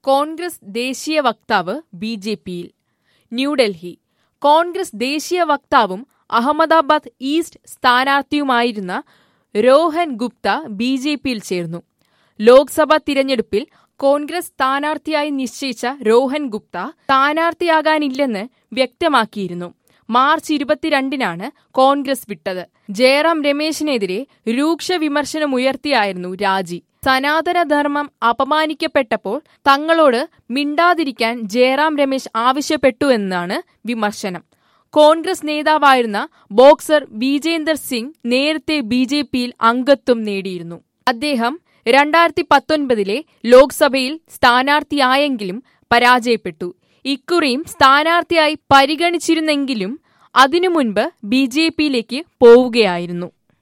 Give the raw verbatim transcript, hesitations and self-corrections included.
കോൺഗ്രസ് ദേശീയ വക്താവ് B J പിയിൽ. ന്യൂഡൽഹി. കോൺഗ്രസ് ദേശീയ വക്താവും അഹമ്മദാബാദ് ഈസ്റ്റ് സ്ഥാനാർത്ഥിയുമായിരുന്ന രോഹൻ ഗുപ്ത ബി ജെ പിയിൽ ചേർന്നു. ലോക്സഭാ തിരഞ്ഞെടുപ്പിൽ കോൺഗ്രസ് സ്ഥാനാർത്ഥിയായി നിശ്ചയിച്ച രോഹൻ ഗുപ്ത സ്ഥാനാർത്ഥിയാകാനില്ലെന്ന് വ്യക്തമാക്കിയിരുന്നു. മാർച്ച് ഇരുപത്തിരണ്ടിനാണ് കോൺഗ്രസ് വിട്ടത്. ജയറാം രമേശിനെതിരെ രൂക്ഷ വിമർശനമുയർത്തിയായിരുന്നു രാജി. സനാതനധർമ്മം അപമാനിക്കപ്പെട്ടപ്പോൾ തങ്ങളോട് മിണ്ടാതിരിക്കാൻ ജയറാം രമേശ് ആവശ്യപ്പെട്ടുവെന്നാണ് വിമർശനം. കോൺഗ്രസ് നേതാവായിരുന്ന ബോക്സർ വിജേന്ദർ സിംഗ് നേരത്തെ ബി ജെ പിയിൽ അംഗത്വം നേടിയിരുന്നു. അദ്ദേഹം രണ്ടായിരത്തി പത്തൊൻപതിലെ ലോക്സഭയിൽ സ്ഥാനാർത്ഥിയായെങ്കിലും പരാജയപ്പെട്ടു. ഇക്കുറിയും സ്ഥാനാർത്ഥിയായി പരിഗണിച്ചിരുന്നെങ്കിലും അതിനു മുൻപ് ബി ജെ പിയിലേക്ക് പോവുകയായിരുന്നു.